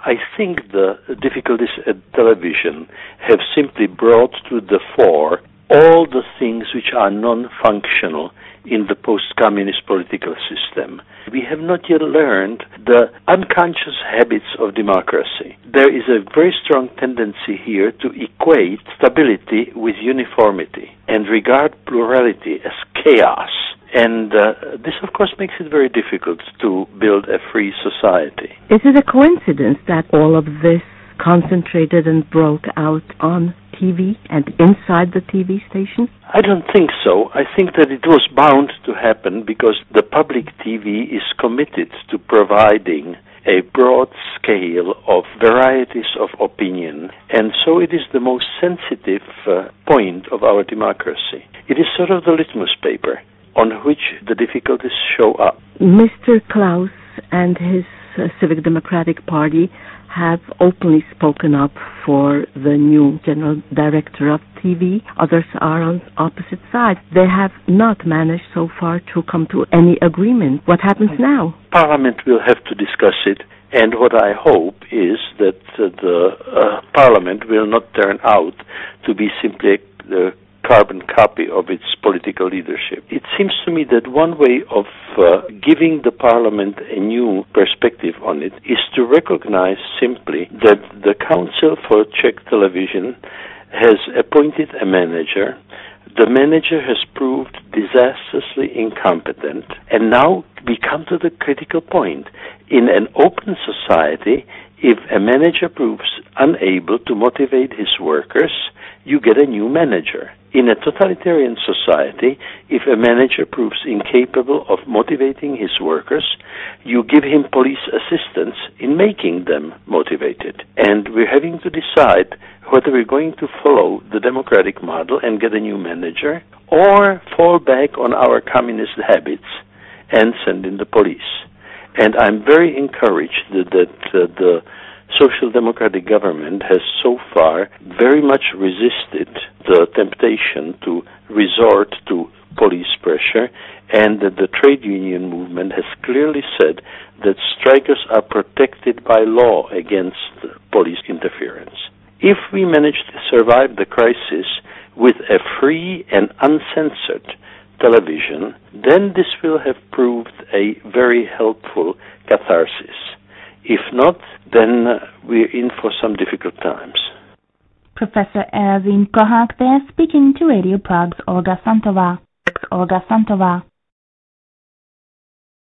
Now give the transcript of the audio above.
I think the difficulties at television have simply brought to the fore all the things which are non-functional in the post-communist political system. We have not yet learned the unconscious habits of democracy. There is a very strong tendency here to equate stability with uniformity and regard plurality as chaos. And this, of course, makes it very difficult to build a free society. Is it a coincidence that all of this concentrated and broke out on TV and inside the TV station? I don't think so. I think that it was bound to happen because the public TV is committed to providing a broad scale of varieties of opinion, and so it is the most sensitive point of our democracy. It is sort of the litmus paper on which the difficulties show up. Mr. Klaus and his Civic Democratic Party have openly spoken up for the new general director of TV. Others are on opposite sides. They have not managed so far to come to any agreement. What happens now? Parliament will have to discuss it, and what I hope is that the Parliament will not turn out to be simply a carbon copy of its political leadership. It seems to me that one way of giving the Parliament a new perspective on it is to recognize simply that the Council for Czech Television has appointed a manager. The manager has proved disastrously incompetent, and now we come to the critical point. In an open society, if a manager proves unable to motivate his workers, you get a new manager. In a totalitarian society, if a manager proves incapable of motivating his workers, you give him police assistance in making them motivated. And we're having to decide whether we're going to follow the democratic model and get a new manager, or fall back on our communist habits and send in the police. And I'm very encouraged that the Social Democratic government has so far very much resisted the temptation to resort to police pressure, and that the trade union movement has clearly said that strikers are protected by law against police interference. If we manage to survive the crisis with a free and uncensored television, then this will have proved a very helpful catharsis. If not, then we're in for some difficult times. Professor Erwin Kohak there, speaking to Radio Prague's Olga Santova.